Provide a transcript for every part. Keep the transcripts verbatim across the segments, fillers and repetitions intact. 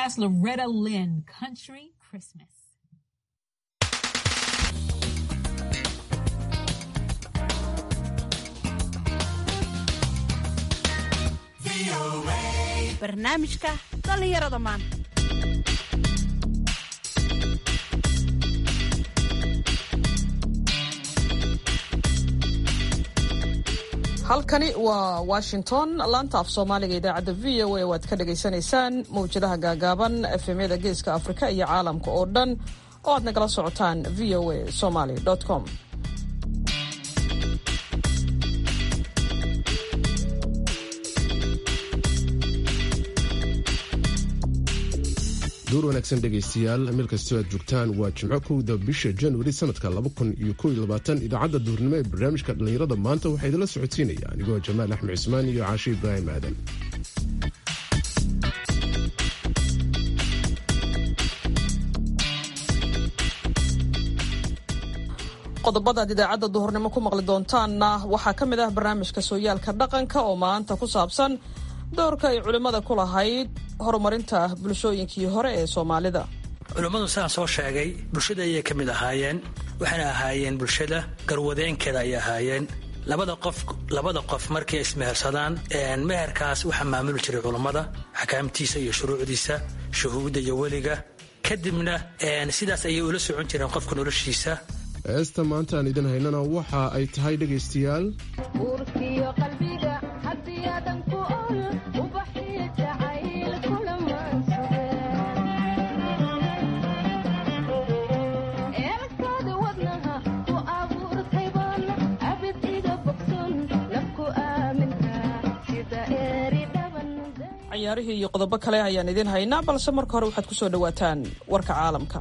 That's Loretta Lynn, Country Christmas. barnaamijka dhalinyarada maanta. halkani waa washington laanta af soomaaliga idaacadda v o a waad ka dhagaysanaysaan mawjadaha gaagaaban efemyada geeska afrika iyo caalamka oo dhan oo aad nagala socotaan v o a somaly com. duur wanaagsan dhegaystayaal meel kastoo aad joogtaan waa jimco kowda bisha januari sanadka idaacadda duurnimo ee barnaamijka dhallinyarada maanta waxaa idinla socodsiinaya anigoo jamaal axmed cismaan iyo caashe ibraahim aadan. qodobada aad idaacadda duhurnimo ku maqli doontaanna waxaa ka mid ah barnaamijka sooyaalka dhaqanka oo maanta ku saabsan doorka ay culimmada ku lahayd horumarinta bulshooyinkii hore ee soomaalida. culimmadu sidaan soo sheegay bulshada ayay ka mid ahaayeen, waxayna ahaayeen bulshada garwadeenkeeda ayay ahaayeen. labada qof labada qof markay ismehersadaan meherkaas waxaa maamuli jiray culummada, axkaamtiisa iyo shuruucdiisa, shuhuudda iyo weliga. kadibna sidaas ayay ula socon jireen qofka noloshiisa. heesta maanta aan idin haynana waxa ay tahay dhegaystayaal ciyaarihii iyo qodobo kale ayaan idin haynaa, balse marka hore waxaad ku soo dhowaataan warka caalamka.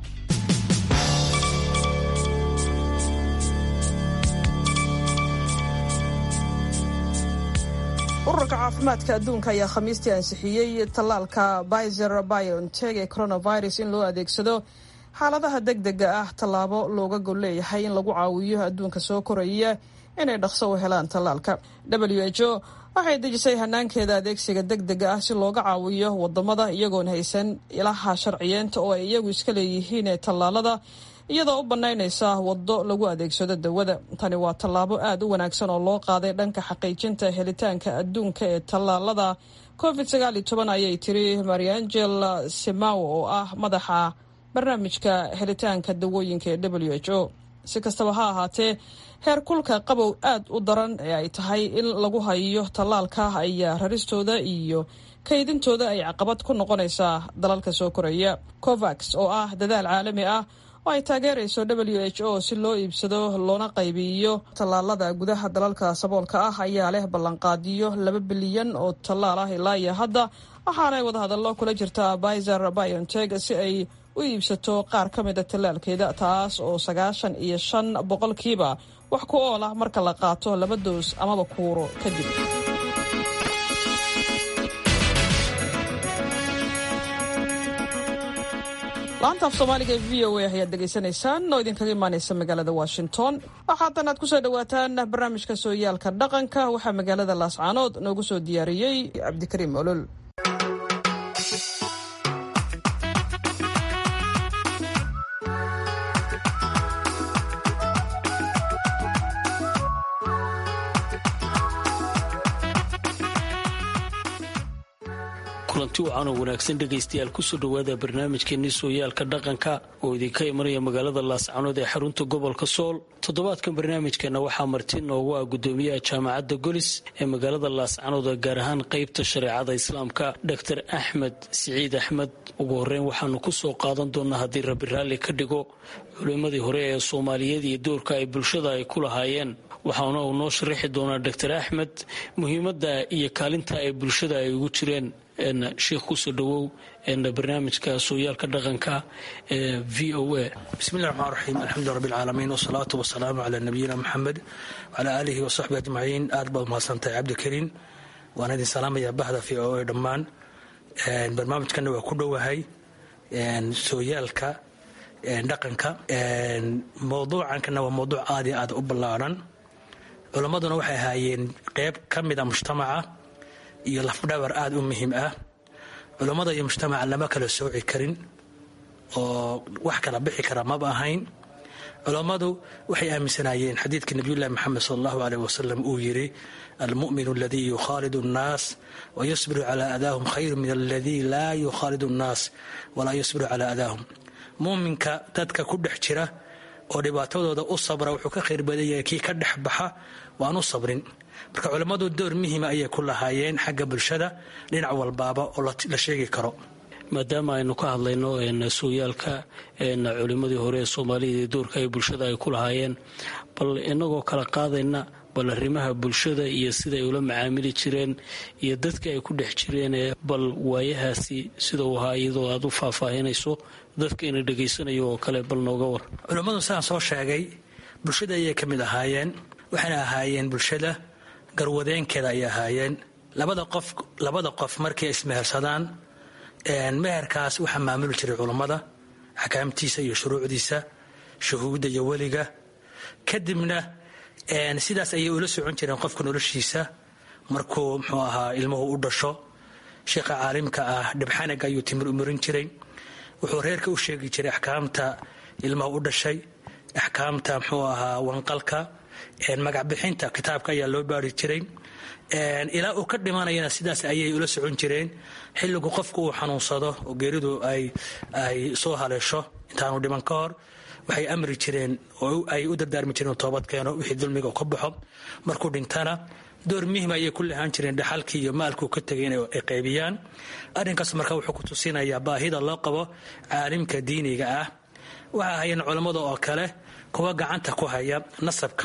ururka caafimaadka adduunka ayaa khamiistii ansixiyey tallaalka Pfizer BioNTech ee coronavirus in loo adeegsado xaaladaha degdega ah, tallaabo looga gol leeyahay in lagu caawiyo adduunka soo koraya inay dhaqso u helaan tallaalka. W H O waxay dejisay hanaankeeda adeegsiga degdega ah si looga caawiyo wadamada iyagoon haysan ilaha sharciyeenta oo ay iyagu iska leeyihiin ee tallaalada, iyadoo u banaynaysa waddo lagu adeegsado dawada. tani waa tallaabo aad u wanaagsan oo loo qaaday dhanka xaqiijinta helitaanka adduunka ee tallaalada covid sagaal iyo toban ayay tiri Mariangel Simao oo ah madaxa barnaamijka helitaanka dawooyinka ee W H O. si kastaba ha ahaatee heer kulka qabow aad u daran ee ay tahay in lagu hayo tallaalka ayaa raristooda iyo kaydintooda ay caqabad ku noqonaysaa dalalka soo koraya. Covax oo ah dadaal caalami ah oo ay taageerayso W H O si loo iibsado loona qaybiyo tallaalada gudaha dalalka saboolka ah ayaa leh ballanqaadiyo laba bilyan oo tallaal ah ilaa iyo hadda, waxaanay wadahadallo kula jirtaa Pfizer BioNTech si ay u iibsato qaar ka mida tallaalkeeda, taas oo sagaashan iyo shan boqolkiiba wax ku ool ah marka la qaato laba doos amaba kuuro kadib. laanta af soomaaliga ee v o a ayaad degaysanaysaan oo idinkaga imaanaysa magaalada washington. waxaatan aad ku soo dhowaataan barnaamijka sooyaalka dhaqanka. waxaa magaalada laascaanood noogu soo diyaariyey cabdikariim olol. kulanti wacan oo wanaagsan dhegaystayaal kusoo dhowaada barnaamijkeenii sooyaalka dhaqanka oo idinka imanaya magaalada laascaanood ee xarunta gobolka sool. toddobaadkan barnaamijkeena waxaa marti noogu ah gudoomiyaha jaamacadda golis ee magaalada laascaanood gaar ahaan qaybta shareecada islaamka doctor axmed siciid axmed. ugu horeyn waxaanu ku soo qaadan doonaa haddii rabbi raalli ka dhigo culimmadii hore ee soomaaliyeed iyo doorka ay bulshada ay ku lahaayeen. waxaana uu noo sharaxi doonaa doctor axmed muhiimadda iyo kaalinta ay bulshada ay ugu jireen. sheekh kusoo dhawow barnaamijka sooyaalka dhaqanka ee v o a. bismillahi raxmaan raxiim, alxamdulilah rabbi alcaalamiin, wasalaatu wasalaamu calaa nabiyina maxamed wacalaa aalihi wasaxbihi ajmaciin. aad baad mahadsantahay cabdikariin, waan idin salaamayaa bahda v o a dhammaan. barnaamijkana waa ku dhowahay sooyaalka dhaqanka. mowduucankana waa mowduuc aad iyo aad u ballaaran. culammaduna waxay ahaayeen qeyb ka mid a mujtamaca iyo lafdhabar aad u muhiim ah. culammada iyo mujtamaca lama kala sooci karin oo wax kala bixi kara maba ahayn. culammadu waxay aaminsanaayeen xadiidkii nabiyullahi maxamed sala allahu aleyh wasalam uu yidhi almu'minu aladii yukhaalidu annaas wayasbiru calaa adaahum khayru min aladii laa yukhaalidu annaas walaa yasbiru calaa adaahum. muuminka dadka ku dhex jira oo dhibaatadooda u sabra wuxuu ka khayr badan yahay kii ka dhex baxa waan u sabrin. marka culammadu door muhiima ayay ku lahaayeen xagga bulshada dhinac walbaaba oo la sheegi karo. maadaama aynu ka hadlayno sooyaalka culimmadii hore ee soomaalida iyo doorka ay bulshada ay ku lahaayeen, bal inagoo kala qaadayna bal arrimaha bulshada iyo siday ula macaamili jireen iyo dadka ay ku dhex jireen, bal waayahaasi sida uu ahaa iyadoo aad u faahfaahinayso dadka ina dhegaysanayo oo kale bal nooga war. culammadu sidaan soo sheegay bulshada ayay ka mid ahaayeen, waxayna ahaayeen bulshada garwadeenkeeda ayay ahaayeen. labada qof labada qof markay ismehersadaan meherkaas waxaa maamuli jiray culammada, axkaamtiisa iyo shuruucdiisa, shuhuudda iyo weliga. kadibna sidaas ayay ula socon jireen qofka noloshiisa markuu muxuu ahaa ilmuhu u dhasho. sheekha caalimka ah dhibxanaga ayuu timir umarin jiray, wuxuu reerka u sheegi jiray axkaamta ilmaha u dhashay, axkaamta muxuu ahaa wanqalka, magacbixinta kitaabka ayaa loo baari jiray. ilaa uu ka dhimanayana sidaas ayay ula socon jireen. xilligu qofku uu xanuunsado oo geeridu ay soo haleesho intaanu dhiman ka hor waxay amri jireen oo ay u dardaarmi jireen toobad keeno wixii dulmiga ka baxo. markuu dhintana door muhiim ayay ku lahaan jireen dhaxalkii iyo maalkuu ka tegay inay qaybiyaan. arrinkaas marka wuxuu ku tusinayaa baahida loo qabo caalimka diiniga ah. waxa hayeen culammada oo kale kuwa gacanta ku haya nasabka,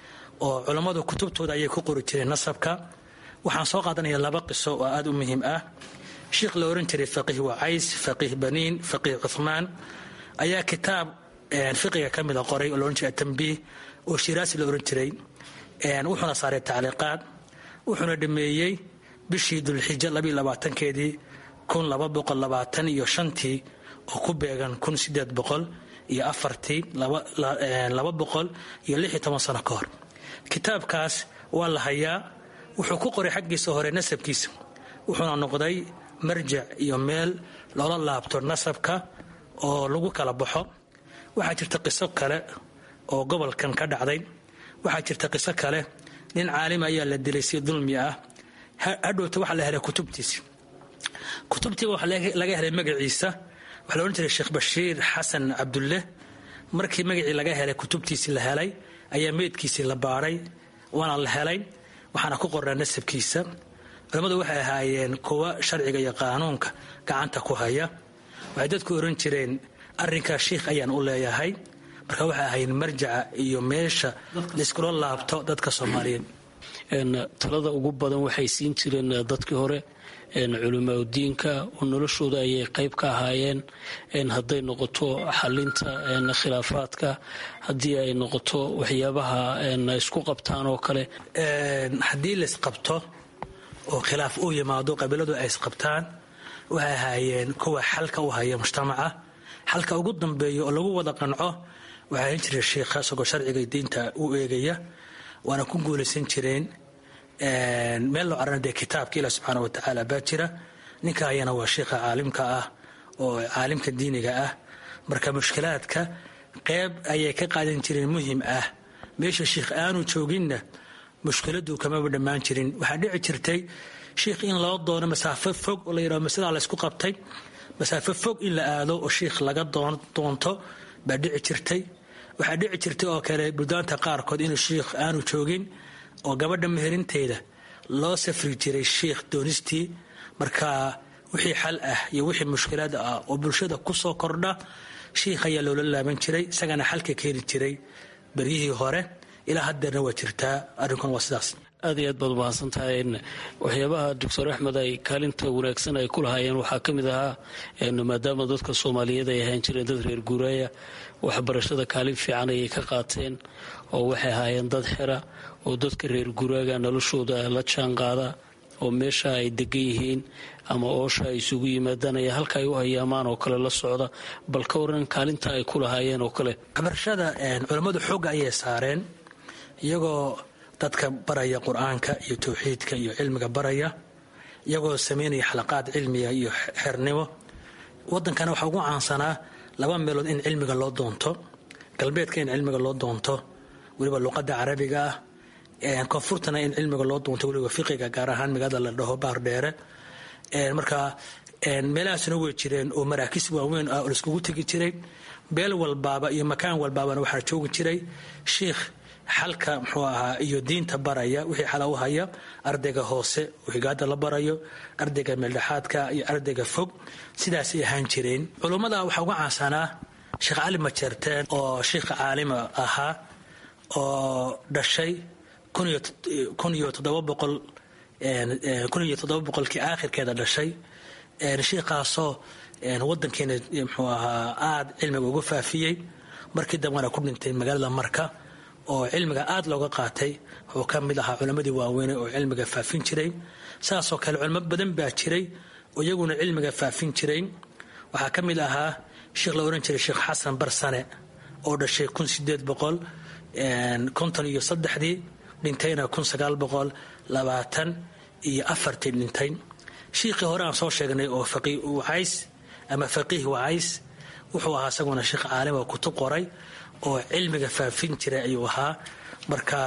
oo culammadu kutubtooda ayay ku qori jireen nasabka. waxaan soo qaadanaya laba qiso oo aada u muhiim ah. sheikh la oran jiray faqiih wacays, faqiih baniin, faqiih cuhmaan ayaa kitaab fiqiga ka mida qoray oo la oran jiray atambiih oo shiraasi la oran jiray. wuxuuna saaray tacliiqaad, wuxuuna dhameeyey bishii dulxija labiyo labaatankeedii kun laba boqol labaatan iyo shantii oo ku beegan kun sideed boqol iyo afartii laba boqol iyo lix iyo toban sano ka hor. kitaabkaas waa la hayaa. wuxuu ku qoray xaggiisa hore nasabkiisa, wuxuuna noqday marjac iyo meel loola laabto nasabka oo lagu kala baxo. waxaa jirta qiso kale oo gobolkan ka dhacday. waxaa jirta qiso kale, nin caalim ayaa la dilay si dulmi ah. hadhowta waxaa la helay kutubtiisi kutubtii waxaa laga helay magaciisa. waxaa la odhan jiray sheekh bashiir xasan cabdulle. markii magacii laga helay kutubtiisii la helay ayaa meydkiisii la baaray, waana la helay, waxaana ku qornaa nasabkiisa. culammadu waxay ahaayeen kuwa sharciga iyo qaanuunka gacanta ku haya. waxay dadku oran jireen arrinkaa shiikh ayaan u leeyahay. marka waxay ahaayeen marjaca iyo meesha laiskula laabto dadka soomaaliyeed. talada ugu badan waxay siin jireen dadkii hore culimaadudiinka oo noloshooda ayay qayb ka ahaayeen. hadday noqoto xalinta khilaafaadka, haddii ay noqoto waxyaabaha isku qabtaan oo kale. haddii laisqabto oo khilaaf uu yimaado qabiiladu ay isqabtaan, waxay ahaayeen kuwa xalka u haya mujtamaca. xalka ugu dambeeya oo lagu wada qanco waxaa ahan jiray sheikha isagoo sharciga diinta u eegaya, waana ku guulaysan jireen. meel loo carana dee kitaabka ilaah subxaana wa tacaala baa jira. ninka ayana waa sheikha caalimka ah oo caalimka diiniga ah. marka mushkilaadka qeyb ayay ka qaadan jireen muhim ah. meesha sheikh aanu jooginna mushkiladu kamaba dhammaan jirin. waxaa dhici jirtay sheikh in loo doono masaafo fog oo la yidhahdo masalaa la isku qabtay, masaafo fog in la aado oo sheikh laga doonto baa dhici jirtay. waxaa dhici jirtay oo kale buldaanta qaarkood inuu sheikh aanu joogin oo gabadha meherinteeda loo safri jiray sheikh doonistii. marka wixii xal ah iyo wixii mushkilaad ah oo bulshada ku soo kordha sheikh ayaa loola laaban jiray, isagana xalka keeni jiray beryihii hore. ilaa haddeerna waa jirtaa. arrinkun waa sidaas. aad iyo aad baad umahadsan tahay. waxyaabaha doctor axmed ay kaalinta wanaagsan ay ku lahaayeen waxaa ka mid ahaa maadaama dadka soomaaliyeed ay ahaan jireen dad reer guuraaya, waxbarashada kaalin fiican ayay ka qaateen oo waxay ahaayeen dad xira oo dadka reer guuraaga noloshooda la jaan qaada oo meesha ay degan yihiin ama oosha ay isugu yimaadaan ayaa halka ay u hayaamaan oo kale la socda. bal ka waran kaalinta ay ku lahaayeen oo kale. waxbarashada culammadu xooga ayay saareen, iyagoo dadka baraya qur-aanka iyo tawxiidka iyo cilmiga baraya. iyagoo sameynaya xalaqaad cilmiga iyo xernimo. wadankana waxaa ugu caansanaa laba meelood in cilmiga loo doonto, galbeedka in cilmiga loo doonto weliba luqada carabiga ah, koonfurtana in cilmiga loo doonto weliba fiqiga, gaar ahaan magaalada la dhaho Baardheere. marka meelahaasna way jireen oo maraakiis waaweyn ah oo laiskugu tegi jiray. beel walbaaba iyo makaan walbaabana waxaa joogi jiray shiikh xalka muxuu ahaa iyo diinta baraya, wixii xala u haya ardayga hoose oo higaada la barayo, ardayga meeldhexaadka iyo ardayga fog, sidaasay ahaan jireen. culummada waxaa uga caansanaa sheekh cali majeerteen oo shiikh caalima ahaa oo dhashay kun iyo toddoba boqol kun iyo toddoba boqolkii aakhirkeeda dhashay. shiikhaasoo wadankeena muxuu ahaa aada cilmiga uga faafiyey, markii dambena ku dhintay magaalada Marka oo cilmiga aada looga qaatay. wuxuu ka mid ahaa culammadii waaweyne oo cilmiga faafin jiray. saasoo kale culamo badan baa jiray oo iyaguna cilmiga faafin jiray. waxaa ka mid ahaa sheekh la oran jiray sheekh xasan barsane oo dhashay kun sideed boqol konton iyo saddexdii, dhintayna kun sagaal boqol labaatan iyo afartii dhintay. shiikhii hore aan soo sheegnay oo faqiih wacays ama faqiih wacays wuxuu ahaa isaguna sheekh caalim oo kutub qoray oo cilmiga faafin jiray ayuu ahaa. marka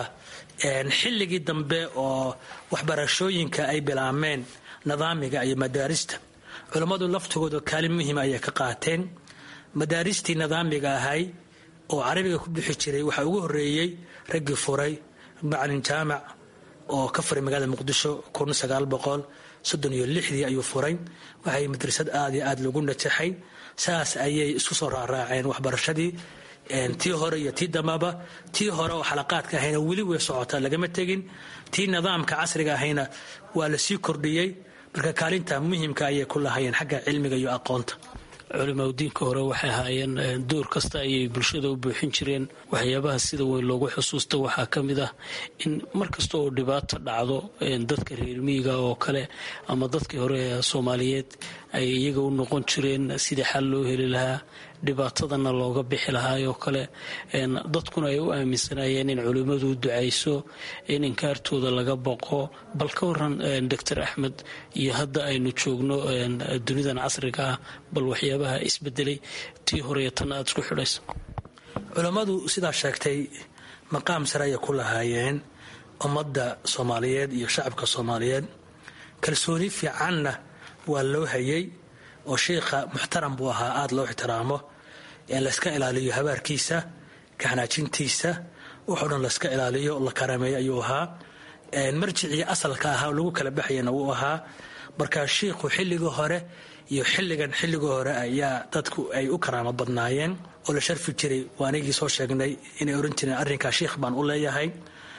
xilligii dambe oo waxbarashooyinka ay bilaameen nidaamiga iyo madaarista, culammadu laftigooda kaalin muhiima ayay ka qaateen. madaaristii nidaamiga ahay oo carabiga ku bixi jiray waxaa ugu horeeyey raggii furay macalin jaamac oo ka furay magaalada Muqdisho kun sagaal boqol soddon iyo lixdii ayuu furay. waxay madrasad aad iyo aad lagu najaxay. saas ayay isku soo raaraaceen waxbarashadii tii hore iyo tii dambaba. tii hore oo xalaqaadka ahayna weli way socotaa, lagama tegin. tii nidaamka casriga ahayna waa la sii kordhiyey. marka kaalinta muhiimka ayay ku lahaayeen xagga cilmiga iyo aqoonta. culimaa diinka hore waxay ahaayeen door kasta ayay bulshada u buuxin jireen. waxyaabaha sida weyn loogu xusuusta waxaa ka mid ah in mar kasta oo dhibaato dhacdo dadka reer miyiga oo kale ama dadkii hore ee Soomaaliyeed ay iyaga u noqon jireen sidii xal loo heli lahaa, dhibaatadana looga bixi lahaa oo kale. dadkuna ay u aaminsanayeen in culimmadu ducayso, in inkaartooda laga boqo. bal ka waran doctor Axmed iyo hadda aynu joogno dunidan casriga ah, bal waxyaabaha isbedelay tii hore tan aad isku xidhayso. culammadu sidaa sheegtay maqaam sare ayay ku lahaayeen ummadda Soomaaliyeed iyo shacabka Soomaaliyeed. kalsooni fiicanna waa loo hayay oo sheekha muxtaram buu ahaa, aada loo ixtiraamo, layska ilaaliyo habaarkiisa, kaxanaajintiisa, wuxuu dhan layska ilaaliyo, la karameeyo ayuu ahaa. marjicii asalka ahaa lagu kala baxayana wuu ahaa. marka sheikhu xilligii hore iyo xilligan xilligii hore ayaa dadku ay u karaamo badnaayeen oo la sharfi jiray. waanigii soo sheegnay inay oran jireen arrinkaa sheikh baan u leeyahay.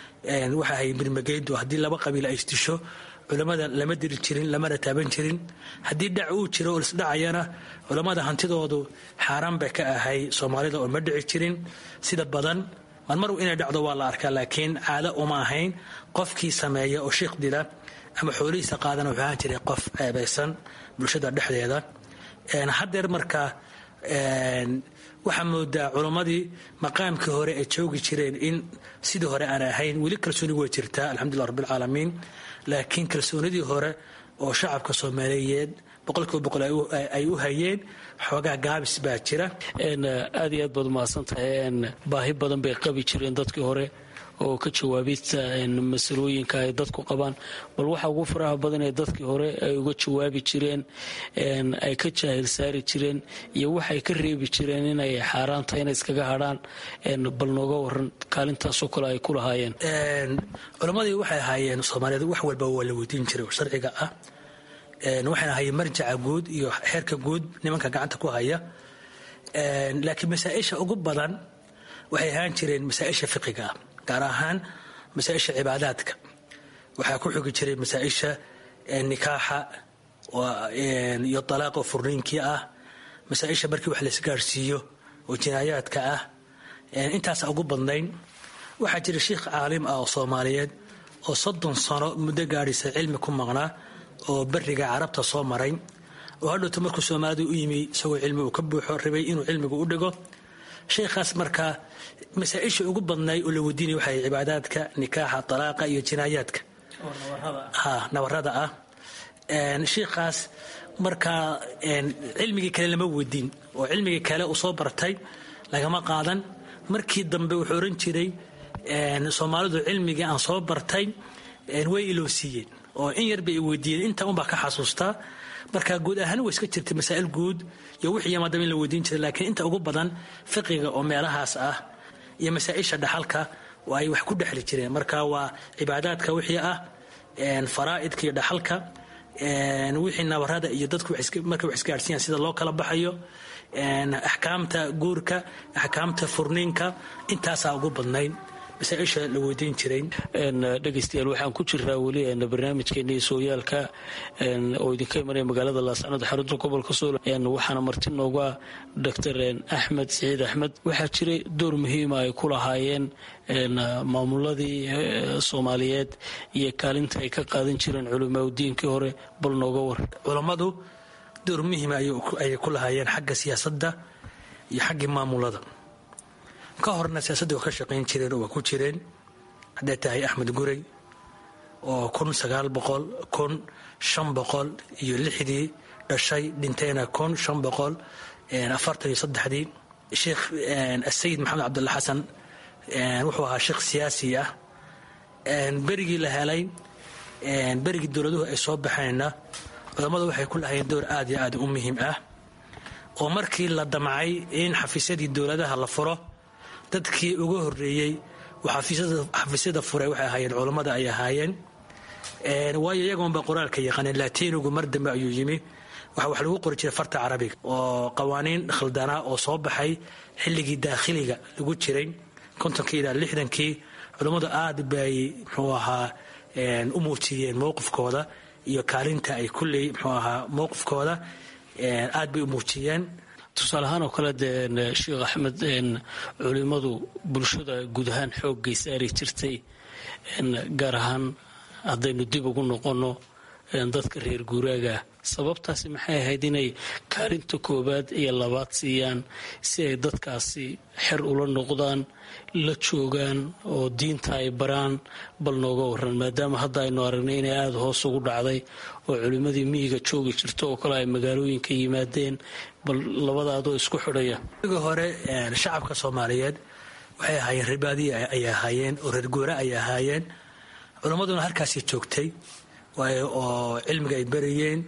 waxa ahay mirmageydu haddii laba qabiil ay isdisho culamada lama diri jirin, lamana taaban jirin. haddii dhac uu jiro oo isdhacayana culammada hantidoodu xaaraan bay ka ahay Soomaalida oo ma dhici jirin sida badan. marmar inay dhacdo waa la arkaa, laakiin caado uma ahayn. qofkii sameeya oo sheikh dila ama xoolihiisa qaadana wuxuu ahaan jiray qof ceebaysan bulshada dhexdeeda. haddeer marka waxaa moodaa culammadii maqaamkii hore ay joogi jireen in sidii hore aan ahayn. weli kalsooni way jirtaa, alxamdulilah rabbilcaalamiin, laakiin kalsoonidii hore oo shacabka Soomaaliyeed boqolkiiba boqol ay u hayeen xoogaa gaabis baa jira. aad iyo aad baad umahadsan tahay. baahi badan bay qabi jireen dadkii hore oo ka jawaabista masalooyinka ay dadku qabaan. bal waxa ugu faraha badan ee dadkii hore ay uga jawaabi jireen, ay ka jaahil saari jireen, iyo waxay ka reebi jireen inay xaaraan tahay inay iskaga hadhaan. bal nooga waran kaalintaasoo kale ay ku lahaayeen. culammadii waxay ahaayeen Soomaaliyeed wax walba waa la weydiin jiray oo sharciga ah. waxayna ahaayeen marjaca guud iyo xeerka guud nimanka gacanta ku haya. laakiin masaa-isha ugu badan waxay ahaan jireen masaa-isha fiqiga ah, gaar ahaan masaa-isha cibaadaadka. waxaa ku xugi jiray masaa-isha nikaaxa iyo talaaq oo furniinkii ah, masaa-isha markii wax laisgaarsiiyo oo jinaayaadka ah. intaasa ugu badnayn. waxaa jira sheikh caalim ah oo Soomaaliyeed oo soddon sano muddo gaadhisa cilmi ku maqnaa oo bariga carabta soo maray, oo hadhowta markuu Soomaalida u yimi isagoo cilmi uu ka buuxo rabay inuu cilmigu u dhigo. sheekhaas markaa masaa-isha ugu badnay oo la weydiinaya waxay cibaadaadka, nikaaxa, talaaqa iyo jinaayaadka nabarada ah. shiikaas markaa cilmigii kale lama weydiin oo cilmigii kale uu soo bartay lagama qaadan. markii dambe wuxuu oran jiray soomaalidu cilmigii aan soo bartay way iloosiiyeen oo in yar bay i weydiiyeen inta unbaa ka xasuustaa. marka guud ahaan way iska jirtay masaa'il guud iyo wixii yamaadaba in la weydiin jiray, laakiin inta ugu badan fiqiga oo meelahaas ah iyo masaa'isha dhaxalka oo ay wax ku dhexli jireen. marka waa cibaadaadka wixii ah faraa'idka iyo dhaxalka, wixii nabarada iyo dadku markay wax isgaarsiiyaan sida loo kala baxayo, axkaamta guurka, axkaamta furniinka, intaasaa ugu badnayd masaa'isha la weydiin jiray. dhegaystayaal waxaan ku jiraa weli barnaamijkeennii sooyaalka oo idinka imanaya magaalada laascanood xarunta gobolka sool, waxaana marti nooga doctor axmed siciid axmed. waxaa jiray door muhiima ay ku lahaayeen maamuladii soomaaliyeed iyo kaalinta ay ka qaadan jireen culamaa udiinkii hore, bal nooga war. culammadu door muhiima ayay ku lahaayeen xagga siyaasadda iyo xaggii maamulada. ka horna siyaasadda waa ka shaqayn jireen oo waa ku jireen, hadday tahay axmed gurey oo kun sagaal boqol kun shan boqol iyo lixdii dhashay, dhintayna kun shan boqol afartan iyo saddexdii. sheekh asayid maxamed cabdulla xasan wuxuu ahaa sheekh siyaasi ah. berigii la helay berigii dowladuhu ay soo baxeenna culammadu waxay ku lahayeen door aad iyo aad u muhiim ah, oo markii la damcay in xafiisyadii dowladaha la furo, dadkii uga horeeyey xafiisyada furay waxay ahaayeen culammada ay ahaayeen. waayo iyagoonba qoraalka yaqaaneen, laatiinigu mar dambe ayuu yimi. waxa wax lagu qori jiray farta carabiga oo qawaaniin khaldanaa oo soo baxay xilligii daakhiliga lagu jiray kontonkii ilaa lixdankii. culammadu aad bay muxuu ahaa u muujiyeen mowqifkooda iyo kaalinta ay kulley muxuu ahaa mowqifkooda aad bay u muujiyeen. tusaale ahaan oo kale dee sheekh axmed, culimmadu bulshada guud ahaan xooggay saari jirtay, gaar ahaan haddaynu dib ugu noqonno dadka reer guuraaga. sababtaasi maxay ahayd inay kaalinta koowaad iyo labaad siiyaan si ay dadkaasi xer ula noqdaan, la joogaan oo diinta ay baraan? bal nooga waran, maadaama hadda aynu aragnay inay aada hoos ugu dhacday oo culimmadii miyiga joogi jirto oo kale ay magaalooyinka yimaadeen. bal labadaadoo isku xidhaya. igi hore shacabka soomaaliyeed waxay ahaayeen ribaadiyi ay ahaayeen oo reer guura ay ahaayeen. culammaduna halkaasii joogtay oo cilmiga ay barayeen,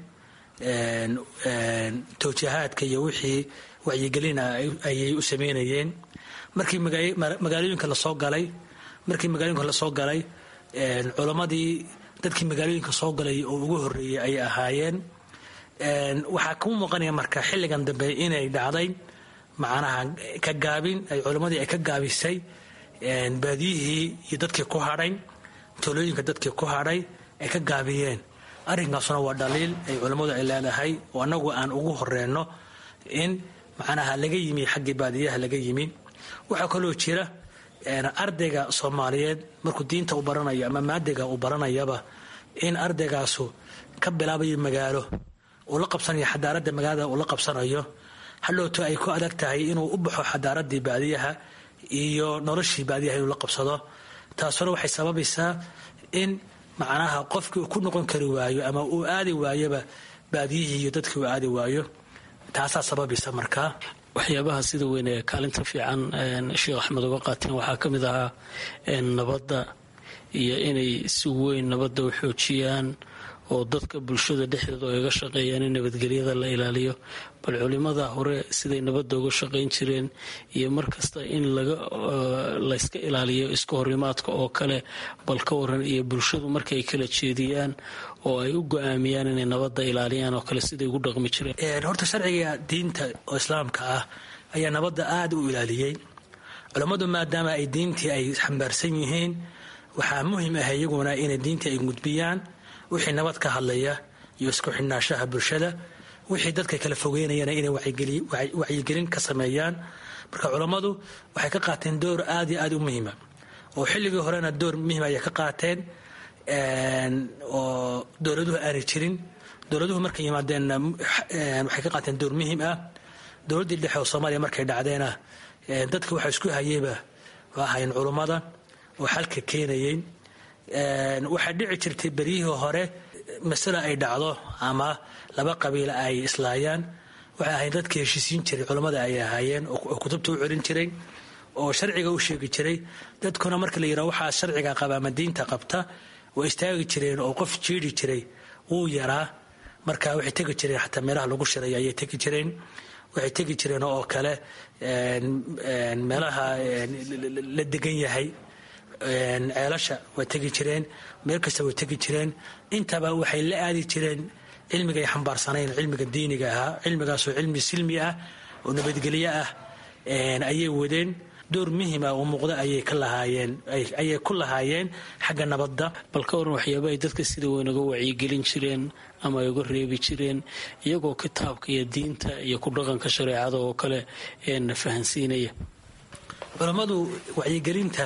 towjihaadka iyo wixii wacyigelina ayay u sameynayeen. markii magaalooyinka lasoo galay markii magaalooyinka lasoo galay culammadii dadkii magaalooyinka soo galay oo ugu horreeyey ayay ahaayeen. waxaa kuu muuqanaya marka xilligan dambe inay dhacday macnaha ka gaabin ay culammadii ay ka gaabisay baadiyihii iyo dadkii ku hadhay, toolooyinka dadkii ku hadhay ay ka gaabiyeen. arrinkaasuna waa dhaliil ay culammadu ay leedahay oo annagu aan ugu horeyno in macnaha laga yimi xaggii baadiyaha laga yimi. waxaa kaloo jira ardayga soomaaliyeed markuu diinta u baranayo ama maadiga uu baranayaba in ardaygaasu ka bilaabayo magaalo uu la qabsanayo xadaaradda magaalada uu la qabsanayo, hadhowto ay ku adag tahay inuu u baxo xadaaraddii baadiyaha iyo noloshii baadiyaha inuu la qabsado. taasuna waxay sababaysaa in macnaha qofkii uu ku noqon kari waayo ama uu aadi waayoba baadiyihii iyo dadkii uu aadi waayo. taasaa sababaysa markaa. waxyaabaha sida weyn ee kaalinta fiican sheekh axmed uga qaateen waxaa ka mid ahaa nabadda iyo inay si weyn nabadda u xoojiyaan oo dadka bulshada dhexdeeda oo iga shaqeeyaan in nabadgelyada la ilaaliyo. bal culimada hore siday nabadda uga shaqayn jireen iyo markasta in layska ilaaliyo iska horimaadka oo kale, bal ka waran. iyo bulshadu markay kala jeediyaan oo ay u go-aamiyaan inay nabadda ilaaliyaan oo kale siday ugu dhaqmi jireen. horta sharciga diinta oo islaamka ah ayaa nabadda aada u ilaaliyey. culammadu maadaama ay diintii ay xambaarsan yihiin, waxaa muhiim ah iyaguna inay diintii ay gudbiyaan wixii nabad ka hadlaya iyo isku xidhnaashaha bulshada, wixii dadka kala fogeynayana inay wacyigelin ka sameeyaan. marka culammadu waxay ka qaateen door aad iyo aad u muhiima, oo xilligii horena door muhiim ayay ka qaateen oo dowladuhu aanay jirin. dowladuhu markay yimaadeenna waxay ka qaateen door muhiim ah. dowladdii dhexe oo soomaaliya markay dhacdeena dadka waxa isku hayeyba waa ahayn culummada oo xalka keenayey. waxaa dhici jirtay beryihii hore masalo ay dhacdo ama laba qabiila ay islaayaan waxay ahayn dadka heshiisiin jiray culammada ay ahaayeen oo kutubta u celin jiray oo sharciga u sheegi jiray dadkuna marka la yidhaha waxaa sharciga qaba ama diinta qabta way istaagi jireen oo qof jiiri jiray wuu yaraa marka waxay tegi jireen xataa meelaha lagu shiray ayay tegi jireen waxay tegi jireen oo kale meelaha la degan yahay ceelasha way tegi jireen meel kasta way tegi jireen intaba waxay la aadi jireen cilmiga ay xambaarsanayn cilmiga diiniga ahaa cilmigaasoo cilmi silmi ah oo nabadgelyo ah ayay wadeen door muhiima oo muuqda ayay ka lahaayeen ayay ku lahaayeen xagga nabadda bal ka waran waxyaaba ay dadka sida weynaga wacyigelin jireen ama ay uga reebi jireen iyagoo kitaabka iyo diinta iyo ku dhaqanka shareecada oo kale na fahansiinaya culammadu wacyigelinta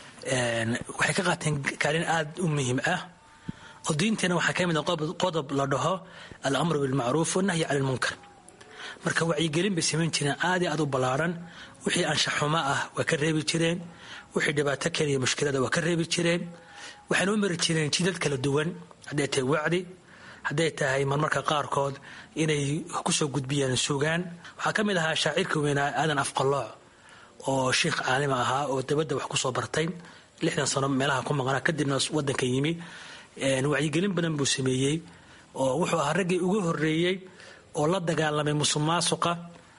waxay ka qaateen kaalin aada u muhiim ah oo diinteena waxaa ka mid a qodob la dhaho alamru bilmacruuf wanahyi cani lmunkar marka wacyigelin bay samayn jireen aad iyo aad u ballaaran wixii anshaxumo ah waa ka reebi jireen wixii dhibaato keniya mushkilada waa ka reebi jireen waxayna u mari jireen jidad kala duwan hadday tahay wacdi hadday tahay marmarka qaarkood inay kusoo gudbiyaan suugaan waxaa ka mid ahaa shaacirka weynaa aadan afqalooc oo sheikh caalima ahaa oo dabadda wax kusoo bartay lixdan sano meelaha ku maqnaa kadibna wadanka yimi wacyigelin badan buu sameeyey oo wuxuu ahaa raggii ugu horeeyey oo la dagaalamay musuq maasuqa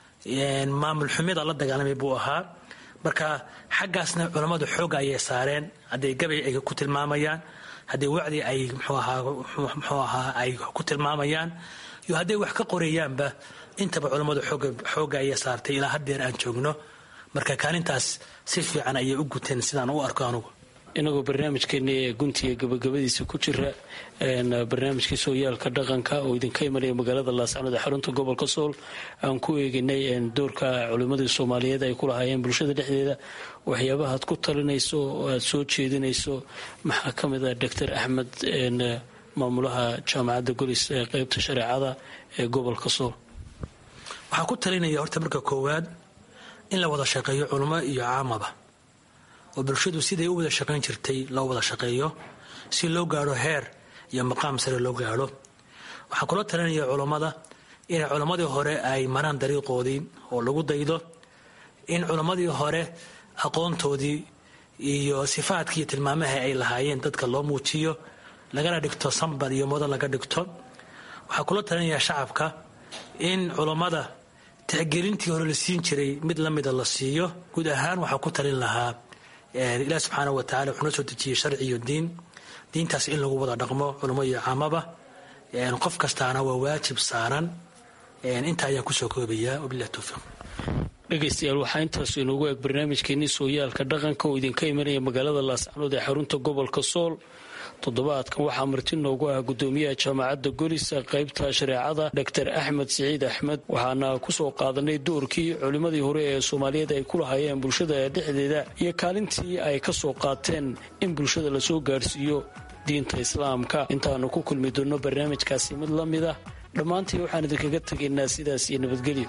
maamul xumida la dagaalamay buu ahaa marka xaggaasna culammadu xooga ayay saareen hadday gabay ay ku tilmaamayaan hadday wacdi ay muxuu ahaa ay ku tilmaamayaan iyo hadday wax ka qoreeyaanba intaba culammadu xooga ayay saartay ilaa haddeer aan joogno marka kaalintaas si fiican ayay u guteen sidaan u arko anugu inagoo barnaamijkeena ee guntiga gabagabadiisa ku jira barnaamijkii sooyaalka dhaqanka oo idinka imanaya magaalada laascanood ee xarunta gobolka sool aan ku eeginay doorka culimmadii soomaaliyeed ay ku lahaayeen bulshada dhexdeeda waxyaabaha aad ku talinayso oo aad soo jeedinayso maxaa ka mid ah doctor axmed maamulaha jaamacadda golis ee qeybta shareecada ee gobolka sool waxaa ku talinaya horta marka koowaad in la wada shaqeeyo culimo iyo caamaba oo bulshadu siday u wada shaqayn jirtay loo wada shaqeeyo si loo gaadho heer iyo maqaam sare loo gaadho waxaa kula talinaya culammada inay culammadii hore ay maraan dariiqoodii oo lagu daydo in culammadii hore aqoontoodii iyo sifaadkii iyo tilmaamaha ay lahaayeen dadka loo muujiyo lagana dhigto sambar iyo modo laga dhigto waxaa kula talinaya shacabka in culammada tixgelintii hore la siin jiray mid lamida la siiyo guud ahaan waxaa ku talin lahaa ilaah subxaanau watacala wuxuu noo soo dejiyey sharci iyo diin diintaas in lagu wada dhaqmo culamo iyo caamaba qof kastaana waa waajib saaran intaa ayaan kusoo koobayaa wabilahi towfiiq dhegaystayaal waxaa intaas inoogu eeg barnaamijkeenii sooyaalka dhaqanka oo idinka imanaya magaalada laascanood ee xarunta gobolka sool toddobaadkan waxaa marti noogu ah gudoomiyaha jaamacadda golis qaybta shareecada doctor axmed siciid axmed waxaana kusoo qaadanay doorkii culimmadii hore ee soomaaliyeed ay ku lahaayeen bulshada dhexdeeda iyo kaalintii ay ka soo qaateen in bulshada lasoo gaarhsiiyo diinta islaamka intaanu ku kulmi doonno barnaamijkaasi mid la mid ah dhammaantii waxaan idinkaga tegaynaa sidaas iyo nabadgelyo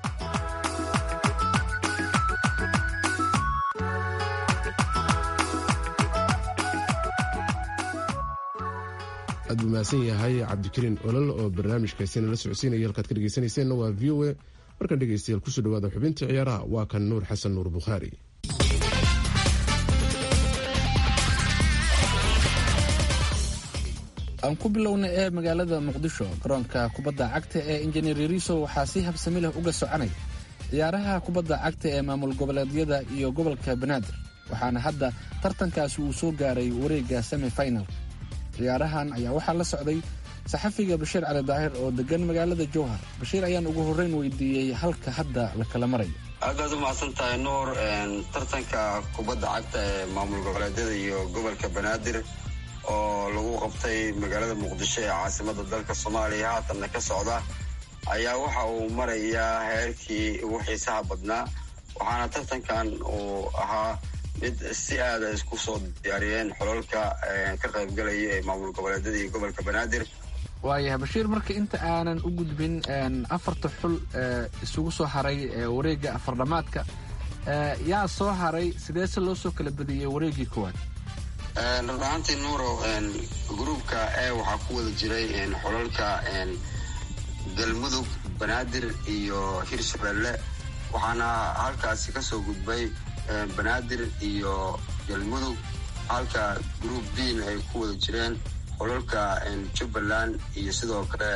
aad buu mahadsan yahay cabdikariin olol oo barnaamijkaasina la socodsiinaya halkaad ka dhegeysanayseena waa v o a markaan dhegeystayaal kusoo dhawaada xubinta ciyaaraha waa kan nuur xasan nuur bukhaari aan ku bilowna ee magaalada muqdisho garoonka kubadda cagta ee injineer yariiso waxaa si habsami leh uga soconaya ciyaaraha kubadda cagta ee maamul goboleedyada iyo gobolka banaadir waxaana hadda tartankaasi uu soo gaaray wareegga semi final ciyaarahan ayaa waxaa la socday saxafiga bashiir cali daahir oo degan magaalada jowhar bashiir ayaan ugu horreyn weydiiyey halka hadda la kala marayo aad baad u mahadsan tahay nuur tartanka kubadda cagta ee maamul goboleedyada iyo gobolka banaadir oo lagu qabtay magaalada muqdisho ee caasimada dalka soomaaliya haatanna ka socda ayaa waxa uu marayaa heerkii ugu xiisaha badnaa waxaana tartankan uu ahaa mid si aada isku soo diyaariyeen xolalka ka qaybgalaya ee maamul goboleedyada iyo gobolka banaadir waayahay bashiir marka inta aanan u gudbin afarta xul isugu soo haray wareegga afardhamaadka yaa soo haray sideese loo soo kala badiyey wareeggii koowaad run ahaantii nuuro gruubka e waxaa ku wada jiray xolalka galmudug, banaadir iyo hirshabelle, waxaana halkaasi kasoo gudbay banaadir iyo galmudug, halka group b ay ku wada jireen xolalka jubbaland iyo sidoo kale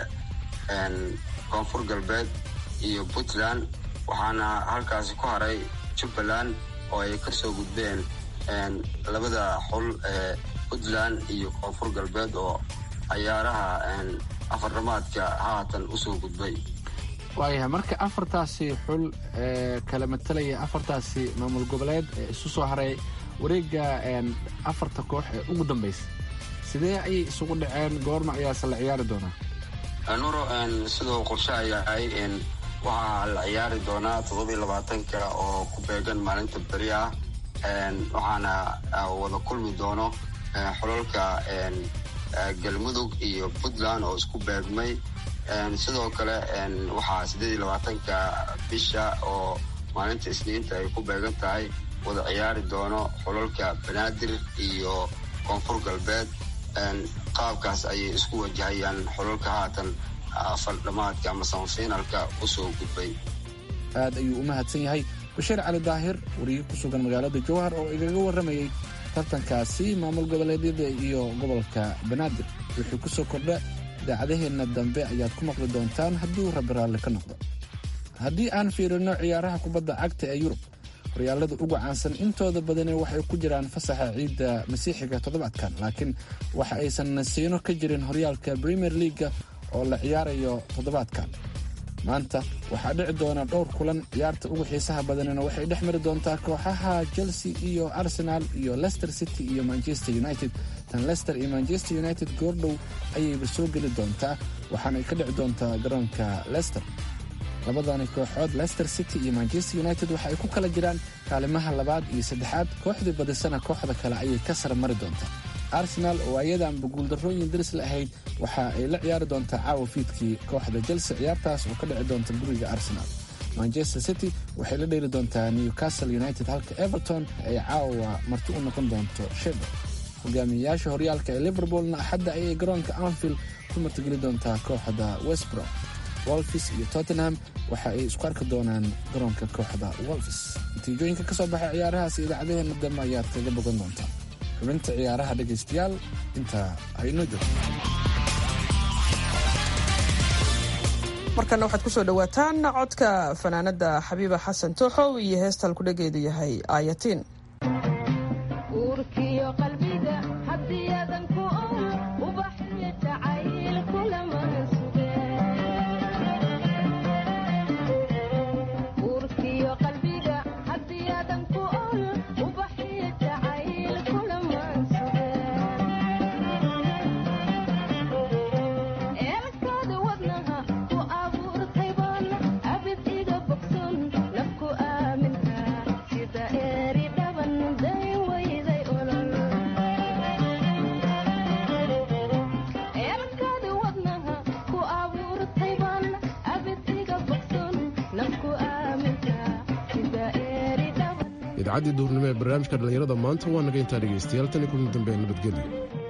koonfur galbeed iyo puntland, waxaana halkaasi ku haray jubbaland oo ay kasoo gudbeen labada xul ee puntland iyo koonfur galbeed oo ciyaaraha afardhamaadka haatan usoo gudbay. waayahay marka afartaasi xul ee kala matalaya afartaasi maamul goboleed ee isu soo haray wareega afarta koox ee ugu dambaysa, sidee ayay isugu dhaceen? goorma ayaase la ciyaari doonaa? nuuro sidoo qorshaha yahay waxaa la ciyaari doonaa toddobiyo labaatanka oo ku beegan maalinta beri ah, waxaana wada kulmi doono xolalka galmudug iyo puntland oo isku beegmay. sidoo kale waxaa siddeed iyo labaatanka bisha oo maalinta isniinta ay ku beegan tahay wada ciyaari doono xolalka banaadir iyo koonfur galbeed. qaabkaas ayay isku wajahayaan xolalka haatan afardhamaadka ama samafinalka usoo gudbay. aad ayuu u mahadsan yahay bashiir cali daahir, wariye ku sugan magaalada jowhar oo igaga warramayay tartankaasi maamul goboleedyada iyo gobolka banaadir. wuxuu ku soo kordha idaacadaheenna dambe ayaad ku maqli doontaan hadduu rabbi raalli ka noqdo. haddii aan fiirino ciyaaraha kubadda cagta ee yurub, horyaalada ugu caansan intooda badani waxay ku jiraan fasaxa ciidda masiixiga toddobaadkan, laakiin waxa aysan nasiino ka jirin horyaalka premier leaga oo la ciyaarayo toddobaadkan. maanta waxaa dhici doona dhowr kulan. ciyaarta ugu xiisaha badanina waxay dhex mari doontaa kooxaha Chelsea iyo Arsenal iyo Leicester City iyo Manchester United. tan Leicester iyo Manchester United goordhow ayayba soo geli doontaa, waxaana ay ka dhici doontaa garoonka Leicester. labadani kooxood Leicester City iyo Manchester United waxa ay ku kala jiraan kaalimaha labaad iyo saddexaad. kooxdii badisana kooxda kale ayay ka sar mari doontaa. Arsenal oo ayadanba guuldarrooyin daris la ahayd waxa ay la ciyaari doontaa caawa fiidkii kooxda Chelsea, ciyaartaas oo ka dhici doonta guriga Arsenal. Manchester City waxay la dheeli doontaa Newcastle United, halka Everton ay caawa marti u noqon doonto Sheffield. hogaamiyayaasha horyaalka ee Liverpoolna axadda ayay garoonka Anfield ku martigeli doontaa kooxda West Brom. Wolves iyo Tottenham waxa ay isku arki doonaan garoonka kooxda Wolves. natiijooyinka ka soo baxay ciyaarahaas idaacadaheenna dambe ayaad kaga bogan doontaa. xubinta ciyaaraha dhegaystayaal intaa haynoo joogto. markana waxaad ku soo dhawaataan codka fanaanada xabiiba xasan tooxow iyo heestal ku dhageedu yahay aayatiin. idaacadii duurnimo ee barnaamijka dhallinyarada maanta waa naga intaa dhegaystayaal tan iyo kulan dambe nabadgelyo.